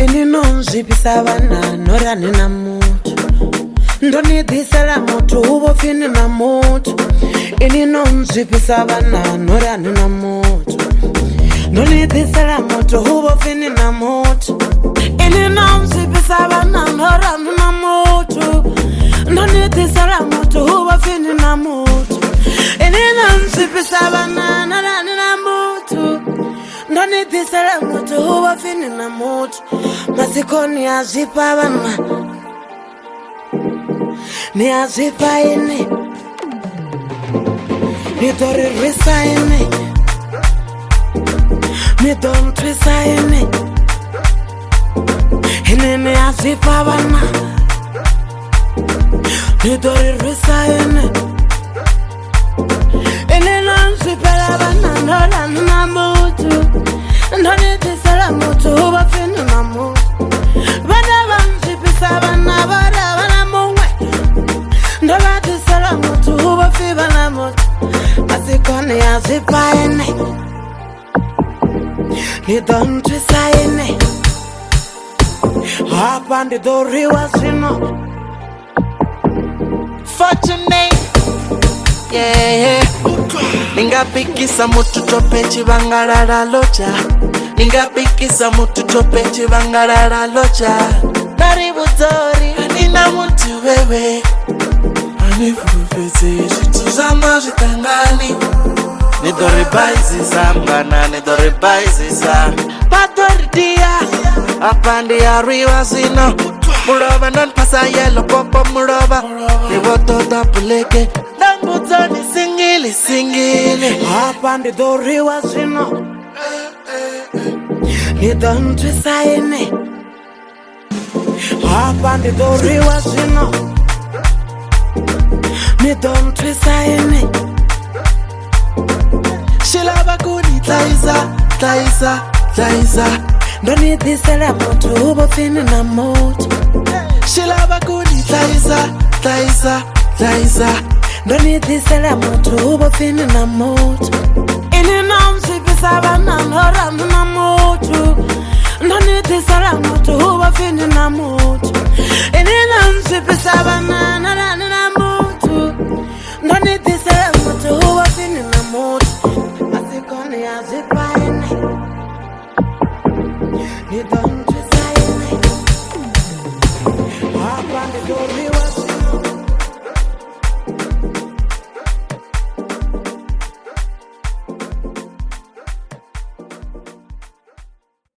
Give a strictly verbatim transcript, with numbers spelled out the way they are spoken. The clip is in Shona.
Ini non zipisa vana norani na mutu Ndoni dhisela mutu uvo fini na mutu Ini non zipisa vana norani na mutu Ndoni dhisela mutu uvo fini na mutu Ini non zipisa vana norani na mutu Ndoni dhisela mutu uvo fini na mutu Ini non zipisa vana norani na mutu Ndoni dhisela mutu uvo fini na mutu Masikoni azipa vana Ni azipa ini Ni dori risa ini Ni don twisa ini Ini ni azipa vana Ni dori risa ini Ini non zipela vana Nola na mutu Ndoni dhisela mutu uva fini na mutu Vana vanzipisa vana vara vana mungwe Ndola dhisela mutu uva fiva na mutu Masikoni azipa ene Ni don twisa ene Hapa ndidoriwa zino Fortunate, yeah, yeah. Ningapikisa mutu tope chivangalala locha Ningapikisa mutu tope chivangalala locha Nari butori, nina mutu wewe Anifufete, shituzama jitangani Nidori baizi sambana, nidori baizi sa Patori dia, apandi ya riwa zino Murova non pasa yellow popo murova Nivoto tapuleke Nambutoni singili singili Hapa ndidoriwa zino Ni don twisa ene Hapa ndidoriwa zino Ni don twisa ene Shilaba kuni taiza, taiza, taiza Ndoni dhisela mutu uvo fini na mutu Shilaba kuni taiza, taiza, taiza Ndoni dhisela mutu uvo fini na mutu Ini non zipisa vana norani na mutu Ndoni dhisela mutu uvo fini na mutu Ini non zipisa vana norani na mutu Ndoni dhisela mutu uvo fini na mutu Masikoni azipa ene Ni don twisa ene Hapa ndidoriwa